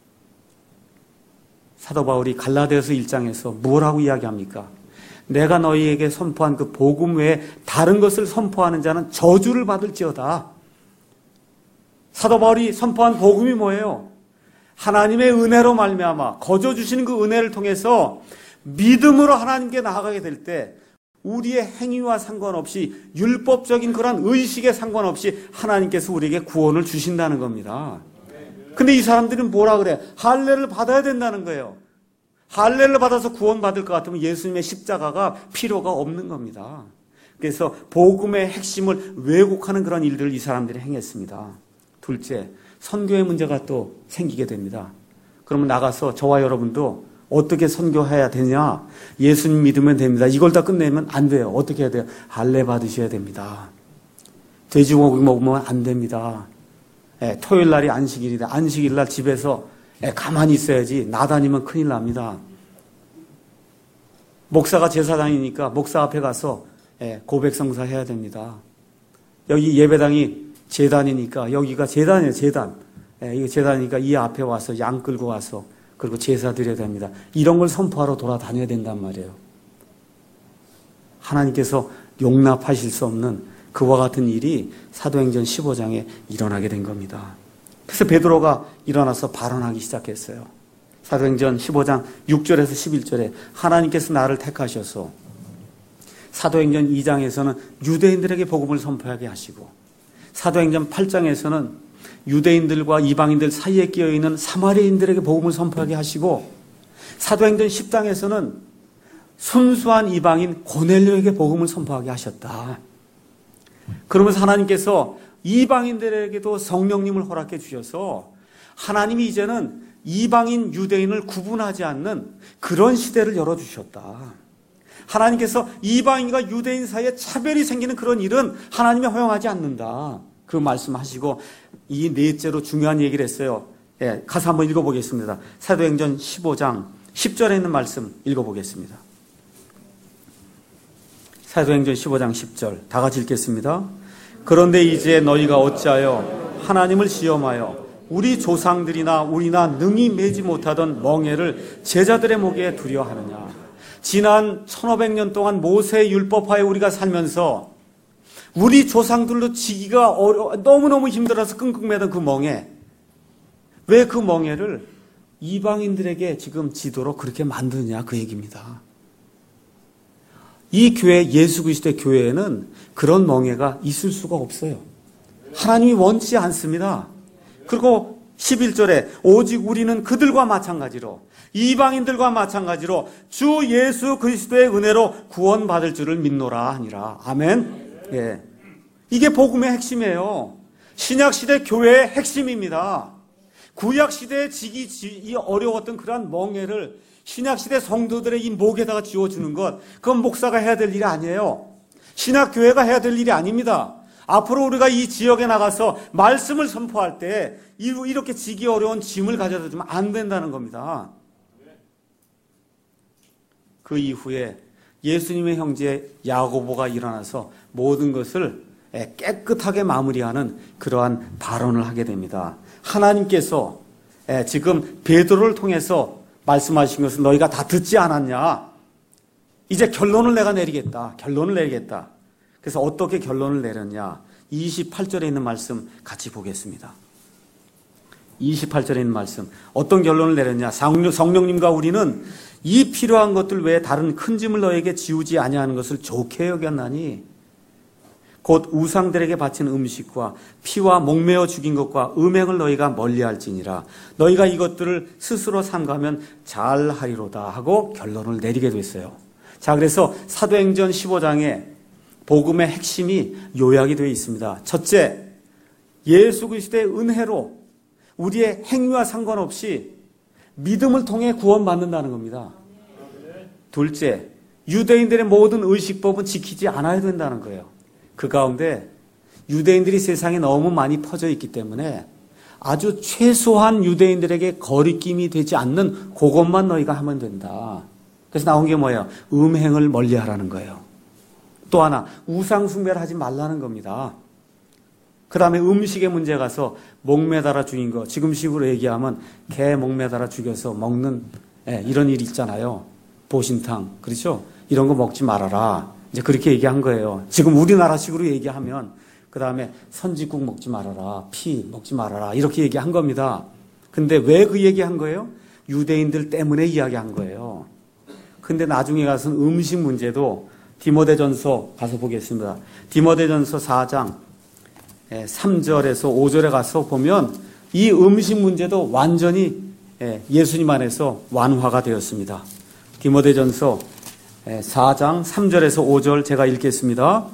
사도 바울이 갈라디아서 일 장에서 뭐라고 이야기합니까? 내가 너희에게 선포한 그 복음 외에 다른 것을 선포하는 자는 저주를 받을지어다. 사도 바울이 선포한 복음이 뭐예요? 하나님의 은혜로 말미암아 거저 주시는 그 은혜를 통해서 믿음으로 하나님께 나아가게 될 때 우리의 행위와 상관없이 율법적인 그런 의식에 상관없이 하나님께서 우리에게 구원을 주신다는 겁니다. 근데 이 사람들은 뭐라 그래? 할례를 받아야 된다는 거예요. 할례를 받아서 구원받을 것 같으면 예수님의 십자가가 필요가 없는 겁니다. 그래서 복음의 핵심을 왜곡하는 그런 일들을 이 사람들이 행했습니다. 둘째, 선교의 문제가 또 생기게 됩니다. 그러면 나가서 저와 여러분도 어떻게 선교해야 되냐? 예수님 믿으면 됩니다. 이걸 다 끝내면 안 돼요. 어떻게 해야 돼요? 할례 받으셔야 됩니다. 돼지고기 먹으면 안 됩니다. 예, 토요일 날이 안식일이다. 안식일 날 집에서 예, 가만히 있어야지. 나다니면 큰일 납니다. 목사가 제사장이니까 목사 앞에 가서 예, 고백성사 해야 됩니다. 여기 예배당이 제단이니까 여기가 제단이에요. 제단. 예, 이거 제단이니까 이 앞에 와서 양 끌고 와서 그리고 제사 드려야 됩니다. 이런 걸 선포하러 돌아다녀야 된단 말이에요. 하나님께서 용납하실 수 없는 그와 같은 일이 사도행전 십오 장에 일어나게 된 겁니다. 그래서 베드로가 일어나서 발언하기 시작했어요. 사도행전 십오 장 육 절에서 십일 절에 하나님께서 나를 택하셔서 사도행전 이 장에서는 유대인들에게 복음을 선포하게 하시고 사도행전 팔 장에서는 유대인들과 이방인들 사이에 끼어있는 사마리아인들에게 복음을 선포하게 하시고 사도행전 십 장에서는 순수한 이방인 고넬료에게 복음을 선포하게 하셨다. 그러면서 하나님께서 이방인들에게도 성령님을 허락해 주셔서 하나님이 이제는 이방인 유대인을 구분하지 않는 그런 시대를 열어주셨다. 하나님께서 이방인과 유대인 사이에 차별이 생기는 그런 일은 하나님이 허용하지 않는다. 그 말씀하시고 이 넷째로 중요한 얘기를 했어요. 예, 가서 한번 읽어보겠습니다. 사도행전 십오 장 십 절에 있는 말씀 읽어보겠습니다. 사도행전 십오 장 십 절 다 같이 읽겠습니다. 그런데 이제 너희가 어찌하여 하나님을 시험하여 우리 조상들이나 우리나 능히 매지 못하던 멍에를 제자들의 목에 두려 하느냐. 지난 천오백 년 동안 모세의 율법하에 우리가 살면서 우리 조상들로 지기가 어려, 너무너무 힘들어서 끙끙 매던 그 멍에, 왜 그 멍에를 이방인들에게 지금 지도로 그렇게 만드냐 그 얘기입니다. 이 교회, 예수 그리스도의 교회에는 그런 멍에가 있을 수가 없어요. 하나님이 원치 않습니다. 그리고 십일 절에 오직 우리는 그들과 마찬가지로 이방인들과 마찬가지로 주 예수 그리스도의 은혜로 구원받을 줄을 믿노라 하니라. 아멘. 예. 이게 복음의 핵심이에요. 신약시대 교회의 핵심입니다. 구약시대에 지기 어려웠던 그러한 멍에를 신약시대 성도들의 이 목에다가 지워주는 것, 그건 목사가 해야 될 일이 아니에요. 신약교회가 해야 될 일이 아닙니다. 앞으로 우리가 이 지역에 나가서 말씀을 선포할 때 이렇게 지기 어려운 짐을 가져다 주면 안 된다는 겁니다. 그 이후에 예수님의 형제 야고보가 일어나서 모든 것을 깨끗하게 마무리하는 그러한 발언을 하게 됩니다. 하나님께서 지금 베드로를 통해서 말씀하신 것을 너희가 다 듣지 않았냐? 이제 결론을 내가 내리겠다. 결론을 내리겠다. 그래서 어떻게 결론을 내렸냐? 이십팔 절에 있는 말씀 같이 보겠습니다. 이십팔 절에 있는 말씀. 어떤 결론을 내렸냐? 성령님과 우리는 이 필요한 것들 외에 다른 큰 짐을 너에게 지우지 아니하는 것을 좋게 여겼나니 곧 우상들에게 바친 음식과 피와 목매어 죽인 것과 음행을 너희가 멀리할지니라. 너희가 이것들을 스스로 삼가면 잘하리로다 하고 결론을 내리게 됐어요. 자, 그래서 사도행전 십오 장에 복음의 핵심이 요약이 되어 있습니다. 첫째, 예수 그리스도의 은혜로 우리의 행위와 상관없이 믿음을 통해 구원받는다는 겁니다. 둘째, 유대인들의 모든 의식법은 지키지 않아야 된다는 거예요. 그 가운데 유대인들이 세상에 너무 많이 퍼져 있기 때문에 아주 최소한 유대인들에게 거리낌이 되지 않는 그것만 너희가 하면 된다. 그래서 나온 게 뭐예요? 음행을 멀리하라는 거예요. 또 하나, 우상 숭배를 하지 말라는 겁니다. 그 다음에 음식의 문제 가서 목매달아 죽인 거, 지금식으로 얘기하면 개 목매달아 죽여서 먹는, 예, 이런 일 있잖아요. 보신탕, 그렇죠? 이런 거 먹지 말아라. 이제 그렇게 얘기한 거예요. 지금 우리나라식으로 얘기하면 그 다음에 선지국 먹지 말아라, 피 먹지 말아라, 이렇게 얘기한 겁니다. 근데 왜 그 얘기한 거예요? 유대인들 때문에 이야기한 거예요. 근데 나중에 가서는 음식 문제도 디모데전서 가서 보겠습니다. 디모데전서 사 장 삼 절에서 오 절에 가서 보면 이 음식 문제도 완전히 예수님 안에서 완화가 되었습니다. 디모데전서 사 장 삼 절에서 오 절 제가 읽겠습니다.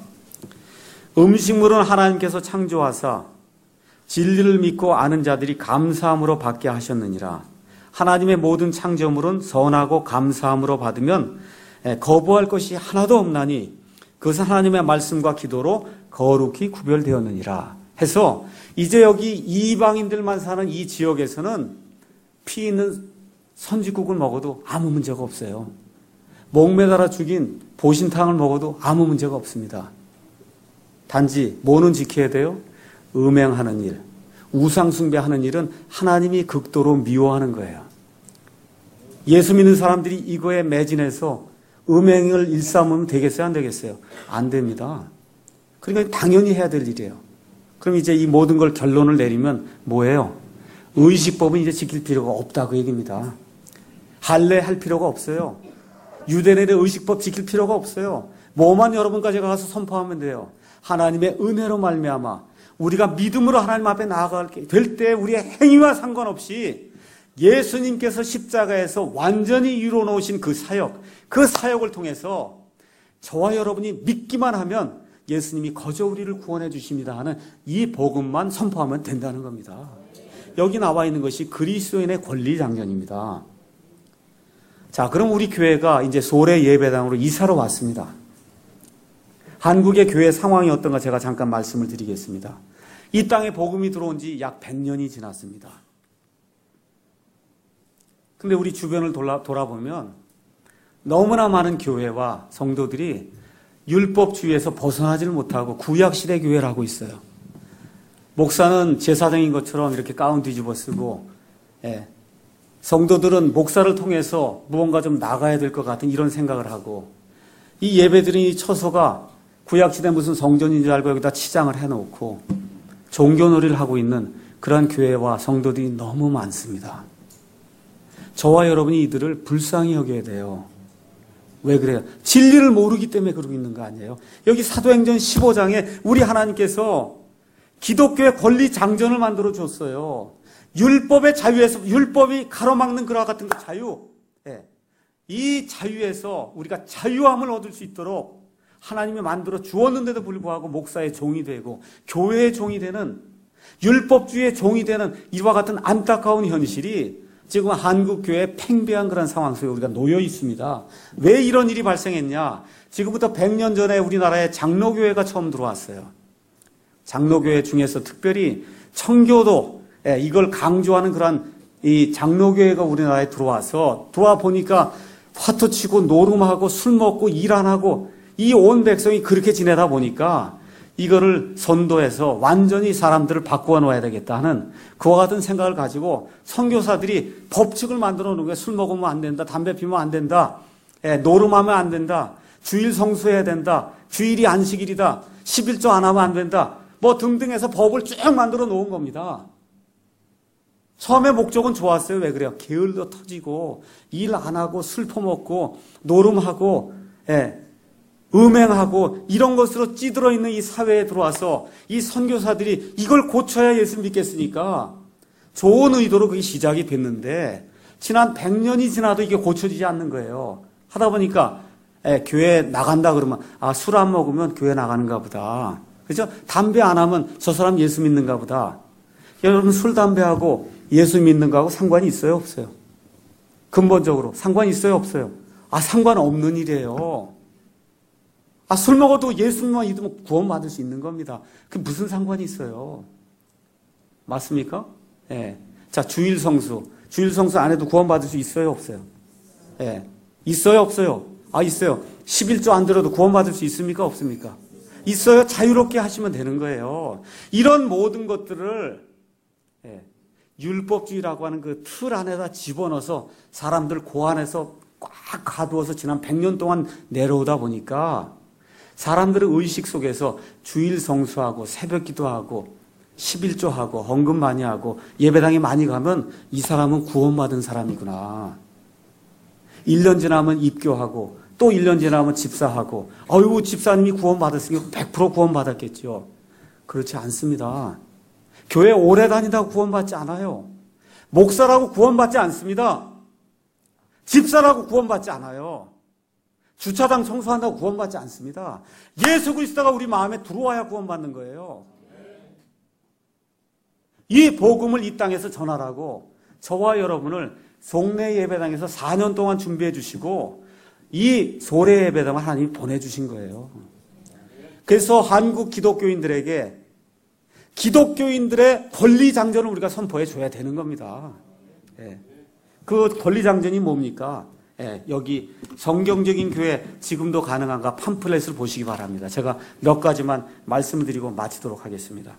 음식물은 하나님께서 창조하사 진리를 믿고 아는 자들이 감사함으로 받게 하셨느니라. 하나님의 모든 창조물은 선하고 감사함으로 받으면 거부할 것이 하나도 없나니 그것은 하나님의 말씀과 기도로 거룩히 구별되었느니라 해서 이제 여기 이방인들만 사는 이 지역에서는 피 있는 선지국을 먹어도 아무 문제가 없어요. 목매달아 죽인 보신탕을 먹어도 아무 문제가 없습니다. 단지 뭐는 지켜야 돼요? 음행하는 일, 우상숭배하는 일은 하나님이 극도로 미워하는 거예요. 예수 믿는 사람들이 이거에 매진해서 음행을 일삼으면 되겠어요? 안 되겠어요? 안 됩니다. 그러니까 당연히 해야 될 일이에요. 그럼 이제 이 모든 걸 결론을 내리면 뭐예요? 의식법은 이제 지킬 필요가 없다 그 얘기입니다. 할례할 필요가 없어요. 유대인의 의식법 지킬 필요가 없어요. 뭐만 여러분까지 가서 선포하면 돼요. 하나님의 은혜로 말미암아 우리가 믿음으로 하나님 앞에 나아가게 될 때 우리의 행위와 상관없이 예수님께서 십자가에서 완전히 이루어놓으신 그 사역, 그 사역을 통해서 저와 여러분이 믿기만 하면 예수님이 거저 우리를 구원해 주십니다 하는 이 복음만 선포하면 된다는 겁니다. 여기 나와 있는 것이 그리스도인의 권리 장전입니다. 자, 그럼 우리 교회가 이제 소래 예배당으로 이사로 왔습니다. 한국의 교회 상황이 어떤가 제가 잠깐 말씀을 드리겠습니다. 이 땅에 복음이 들어온 지 약 백 년이 지났습니다. 근데 우리 주변을 돌아, 돌아보면 너무나 많은 교회와 성도들이 율법주의에서 벗어나지를 못하고 구약시대 교회를 하고 있어요. 목사는 제사장인 것처럼 이렇게 가운 뒤집어 쓰고, 예. 성도들은 목사를 통해서 무언가 좀 나가야 될 것 같은 이런 생각을 하고, 이 예배드린 처소가 구약시대 무슨 성전인 줄 알고 여기다 치장을 해놓고 종교놀이를 하고 있는 그런 교회와 성도들이 너무 많습니다. 저와 여러분이 이들을 불쌍히 여겨야 돼요. 왜 그래요? 진리를 모르기 때문에 그러고 있는 거 아니에요? 여기 사도행전 십오 장에 우리 하나님께서 기독교의 권리 장전을 만들어 줬어요. 율법의 자유에서, 율법이 가로막는 그와 같은 그 자유, 예. 이 자유에서 우리가 자유함을 얻을 수 있도록 하나님이 만들어 주었는데도 불구하고 목사의 종이 되고 교회의 종이 되는, 율법주의의 종이 되는 이와 같은 안타까운 현실이 지금 한국 교회에 팽배한 그런 상황 속에 우리가 놓여 있습니다. 왜 이런 일이 발생했냐? 지금부터 백 년 전에 우리나라에 장로교회가 처음 들어왔어요. 장로교회 중에서 특별히 청교도, 이걸 강조하는 그런 이 장로교회가 우리나라에 들어와서 들어와 보니까 화투 치고 노름하고 술 먹고 일 안 하고 이 온 백성이 그렇게 지내다 보니까 이거를 선도해서 완전히 사람들을 바꾸어 놓아야 되겠다 하는 그와 같은 생각을 가지고 선교사들이 법칙을 만들어 놓은 거예요. 술 먹으면 안 된다. 담배 피우면 안 된다. 예, 노름하면 안 된다. 주일 성수해야 된다. 주일이 안식일이다. 십일조 안 하면 안 된다. 뭐 등등 해서 법을 쭉 만들어 놓은 겁니다. 처음에 목적은 좋았어요. 왜 그래요? 게을러 터지고 일 안 하고 술 퍼먹고 노름하고, 예, 음행하고 이런 것으로 찌들어 있는 이 사회에 들어와서 이 선교사들이 이걸 고쳐야 예수 믿겠으니까 좋은 의도로 그게 시작이 됐는데 지난 백 년이 지나도 이게 고쳐지지 않는 거예요. 하다 보니까 에, 교회 나간다 그러면 아, 술 안 먹으면 교회 나가는가 보다. 그렇죠? 담배 안 하면 저 사람 예수 믿는가 보다. 여러분 술, 담배하고 예수 믿는 거하고 상관이 있어요, 없어요? 근본적으로 상관이 있어요, 없어요? 아, 상관없는 일이에요. 아, 술 먹어도 예수님만 믿으면 구원받을 수 있는 겁니다. 그 무슨 상관이 있어요? 맞습니까? 예. 네. 자, 주일 성수. 주일 성수 안 해도 구원받을 수 있어요, 없어요? 예. 네. 있어요, 없어요? 아, 있어요. 십일조 안 들어도 구원받을 수 있습니까, 없습니까? 있어요. 자유롭게 하시면 되는 거예요. 이런 모든 것들을 예, 율법주의라고 하는 그 틀 안에다 집어넣어서 사람들 고안에서 꽉 가두어서 지난 백 년 동안 내려오다 보니까 사람들의 의식 속에서 주일 성수하고 새벽 기도하고 십일조하고 헌금 많이 하고 예배당에 많이 가면 이 사람은 구원받은 사람이구나. 일 년 지나면 입교하고 또 일 년 지나면 집사하고 어이구 집사님이 구원받았으니까 백 퍼센트 구원받았겠죠. 그렇지 않습니다. 교회 오래 다닌다고 구원받지 않아요. 목사라고 구원받지 않습니다. 집사라고 구원받지 않아요. 주차장 청소한다고 구원받지 않습니다. 예수 그리스도가 우리 마음에 들어와야 구원받는 거예요. 이 복음을 이 땅에서 전하라고 저와 여러분을 송내 예배당에서 사 년 동안 준비해 주시고 이 소래 예배당을 하나님이 보내주신 거예요. 그래서 한국 기독교인들에게 기독교인들의 권리장전을 우리가 선포해 줘야 되는 겁니다. 예. 그 권리장전이 뭡니까? 예. 여기 성경적인 교회 지금도 가능한가 팜플렛을 보시기 바랍니다. 제가 몇 가지만 말씀드리고 마치도록 하겠습니다.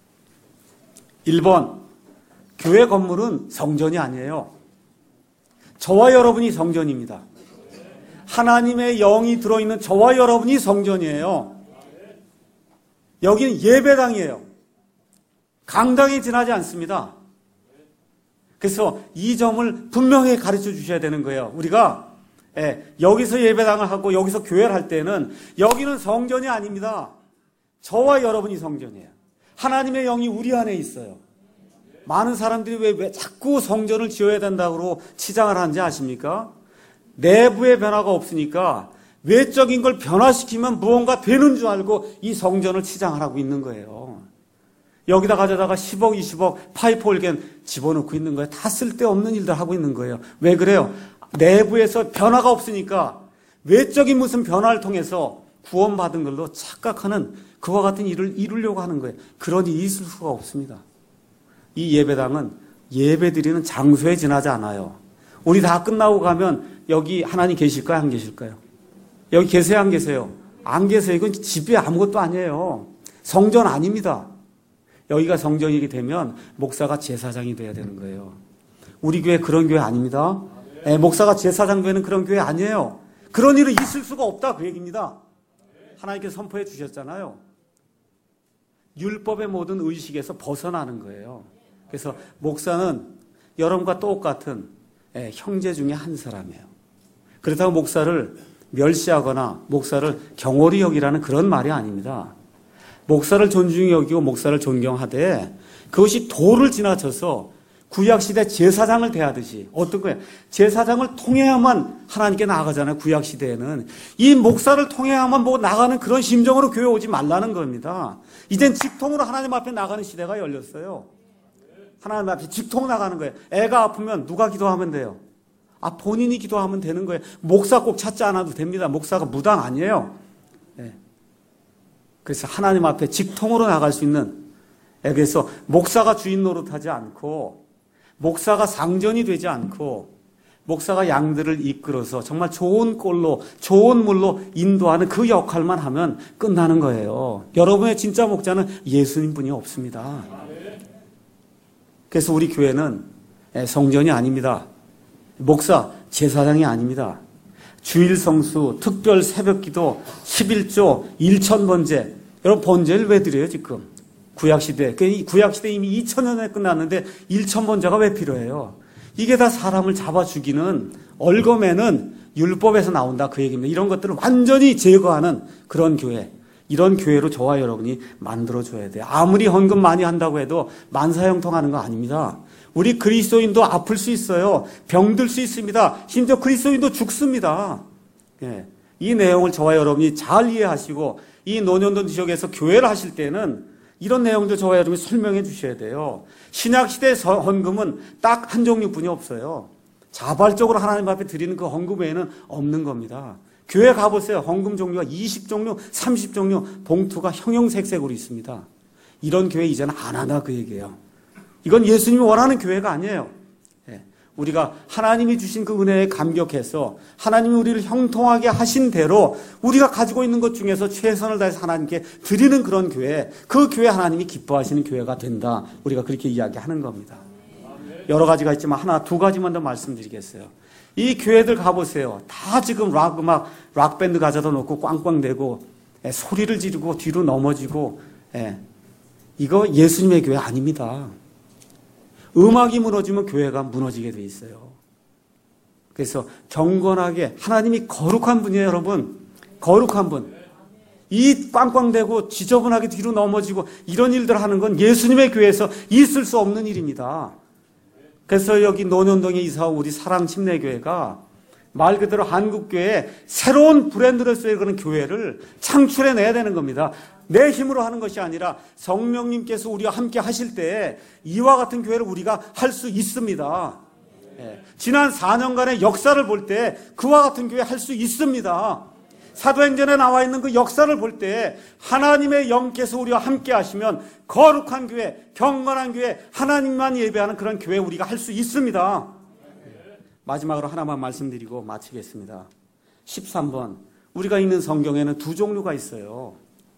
일 번, 교회 건물은 성전이 아니에요. 저와 여러분이 성전입니다. 하나님의 영이 들어있는 저와 여러분이 성전이에요. 여기는 예배당이에요. 강당에 지나지 않습니다. 그래서 이 점을 분명히 가르쳐 주셔야 되는 거예요. 우리가 예, 여기서 예배당을 하고 여기서 교회를 할 때는 여기는 성전이 아닙니다. 저와 여러분이 성전이에요. 하나님의 영이 우리 안에 있어요. 많은 사람들이 왜, 왜 자꾸 성전을 지어야 된다고 치장을 하는지 아십니까? 내부의 변화가 없으니까 외적인 걸 변화시키면 무언가 되는 줄 알고 이 성전을 치장을 하고 있는 거예요. 여기다 가져다가 십억, 이십억 파이프 올겐 집어넣고 있는 거예요. 다 쓸데없는 일들 하고 있는 거예요. 왜 그래요? 내부에서 변화가 없으니까 외적인 무슨 변화를 통해서 구원받은 걸로 착각하는 그와 같은 일을 이루려고 하는 거예요. 그런 일이 있을 수가 없습니다. 이 예배당은 예배드리는 장소에 지나지 않아요. 우리 다 끝나고 가면 여기 하나님 계실까요? 안 계실까요? 여기 계세요? 안 계세요? 안 계세요. 이건 집이 아무것도 아니에요. 성전 아닙니다. 여기가 성전이게 되면 목사가 제사장이 돼야 되는 거예요. 우리 교회 그런 교회 아닙니다. 네, 목사가 제사장 되는 그런 교회 아니에요. 그런 일은 있을 수가 없다 그 얘기입니다. 하나님께서 선포해 주셨잖아요. 율법의 모든 의식에서 벗어나는 거예요. 그래서 목사는 여러분과 똑같은 예, 형제 중에 한 사람이에요. 그렇다고 목사를 멸시하거나 목사를 경홀히 여기라는 그런 말이 아닙니다. 목사를 존중히 여기고 목사를 존경하되 그것이 도를 지나쳐서 구약시대 제사장을 대하듯이 어떤 거예요? 제사장을 통해야만 하나님께 나아가잖아요. 구약시대에는. 이 목사를 통해야만 뭐 나가는 그런 심정으로 교회 오지 말라는 겁니다. 이젠 직통으로 하나님 앞에 나가는 시대가 열렸어요. 하나님 앞에 직통 나가는 거예요. 애가 아프면 누가 기도하면 돼요? 아, 본인이 기도하면 되는 거예요. 목사 꼭 찾지 않아도 됩니다. 목사가 무당 아니에요. 네. 그래서 하나님 앞에 직통으로 나갈 수 있는, 그래서 목사가 주인 노릇하지 않고 목사가 상전이 되지 않고 목사가 양들을 이끌어서 정말 좋은 꼴로 좋은 물로 인도하는 그 역할만 하면 끝나는 거예요. 여러분의 진짜 목자는 예수님뿐이 없습니다. 그래서 우리 교회는 성전이 아닙니다. 목사, 제사장이 아닙니다. 주일 성수, 특별 새벽기도, 십일조, 일천번제. 여러분 번제를 왜 드려요 지금? 구약시대. 구약시대 이미 이천 년에 끝났는데 일천번제가 왜 필요해요? 이게 다 사람을 잡아 죽이는 얼거매는 율법에서 나온다 그 얘기입니다. 이런 것들을 완전히 제거하는 그런 교회. 이런 교회로 저와 여러분이 만들어줘야 돼요. 아무리 헌금 많이 한다고 해도 만사형통하는 거 아닙니다. 우리 그리스도인도 아플 수 있어요. 병들 수 있습니다. 심지어 그리스도인도 죽습니다. 예. 이 내용을 저와 여러분이 잘 이해하시고 이 노년동 지역에서 교회를 하실 때는 이런 내용들 저와 여러분이 설명해 주셔야 돼요. 신약시대 헌금은 딱 한 종류뿐이 없어요. 자발적으로 하나님 앞에 드리는 그 헌금 외에는 없는 겁니다. 교회 가보세요. 헌금 종류가 이십 종류, 삼십 종류, 봉투가 형형색색으로 있습니다. 이런 교회 이제는 안 하나 그 얘기예요. 이건 예수님이 원하는 교회가 아니에요. 예. 우리가 하나님이 주신 그 은혜에 감격해서 하나님이 우리를 형통하게 하신 대로 우리가 가지고 있는 것 중에서 최선을 다해서 하나님께 드리는 그런 교회, 그 교회 하나님이 기뻐하시는 교회가 된다. 우리가 그렇게 이야기하는 겁니다. 여러 가지가 있지만 하나, 두 가지만 더 말씀드리겠어요. 이 교회들 가보세요. 다 지금 락 음악, 락밴드 가져다 놓고 꽝꽝대고 예, 소리를 지르고 뒤로 넘어지고 예, 이거 예수님의 교회 아닙니다. 음악이 무너지면 교회가 무너지게 돼 있어요. 그래서 경건하게 하나님이 거룩한 분이에요, 여러분. 거룩한 분. 이 꽝꽝대고 지저분하게 뒤로 넘어지고 이런 일들 하는 건 예수님의 교회에서 있을 수 없는 일입니다. 그래서 여기 논현동에 이사온 우리 사랑침례교회가 말 그대로 한국교회에 새로운 브랜드로서의 그런 교회를 창출해내야 되는 겁니다. 내 힘으로 하는 것이 아니라 성령님께서 우리와 함께 하실 때 이와 같은 교회를 우리가 할 수 있습니다. 예. 지난 사 년간의 역사를 볼 때 그와 같은 교회 할 수 있습니다. 사도행전에 나와 있는 그 역사를 볼 때 하나님의 영께서 우리와 함께 하시면 거룩한 교회, 경건한 교회, 하나님만 예배하는 그런 교회 우리가 할 수 있습니다. 마지막으로 하나만 말씀드리고 마치겠습니다. 십삼 번. 우리가 읽는 성경에는 두 종류가 있어요.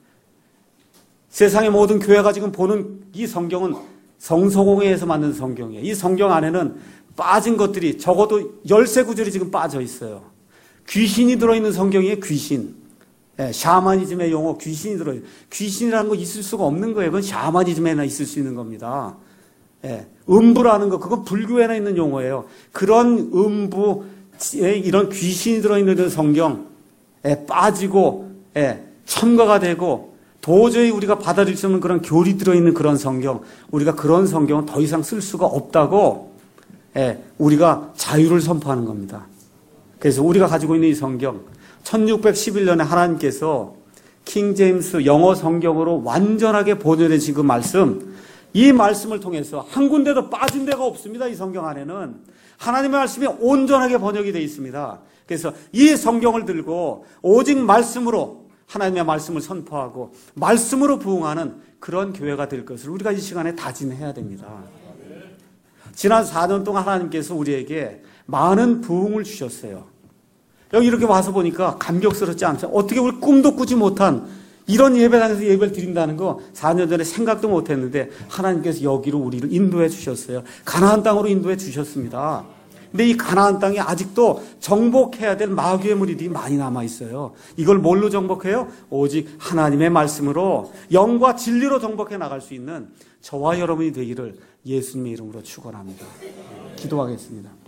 세상의 모든 교회가 지금 보는 이 성경은 성서공회에서 만든 성경이에요. 이 성경 안에는 빠진 것들이 적어도 열세 구절이 지금 빠져 있어요. 귀신이 들어있는 성경이에요. 귀신. 예, 샤머니즘의 용어 귀신이 들어있어요. 귀신이라는 거 있을 수가 없는 거예요. 그건 샤머니즘에나 있을 수 있는 겁니다. 예, 음부라는 거 그건 불교에나 있는 용어예요. 그런 음부에 이런 귀신이 들어있는 성경에 빠지고 예, 첨가가 되고 도저히 우리가 받아들일 수 없는 그런 교리 들어있는 그런 성경, 우리가 그런 성경은 더 이상 쓸 수가 없다고 예, 우리가 자유를 선포하는 겁니다. 그래서 우리가 가지고 있는 이 성경, 천육백십일 년에 하나님께서 킹 제임스 영어 성경으로 완전하게 번역되신 그 말씀, 이 말씀을 통해서 한 군데도 빠진 데가 없습니다. 이 성경 안에는 하나님의 말씀이 온전하게 번역이 되어 있습니다. 그래서 이 성경을 들고 오직 말씀으로 하나님의 말씀을 선포하고 말씀으로 부응하는 그런 교회가 될 것을 우리가 이 시간에 다짐해야 됩니다. 지난 사 년 동안 하나님께서 우리에게 많은 부흥을 주셨어요. 여기 이렇게 와서 보니까 감격스럽지 않죠? 어떻게 우리 꿈도 꾸지 못한 이런 예배당에서 예배를 드린다는 거 사 년 전에 생각도 못했는데 하나님께서 여기로 우리를 인도해 주셨어요. 가나안 땅으로 인도해 주셨습니다. 근데 이 가나안 땅에 아직도 정복해야 될 마귀의 무리들이 많이 남아있어요. 이걸 뭘로 정복해요? 오직 하나님의 말씀으로 영과 진리로 정복해 나갈 수 있는 저와 여러분이 되기를 예수님의 이름으로 축원합니다. 기도하겠습니다.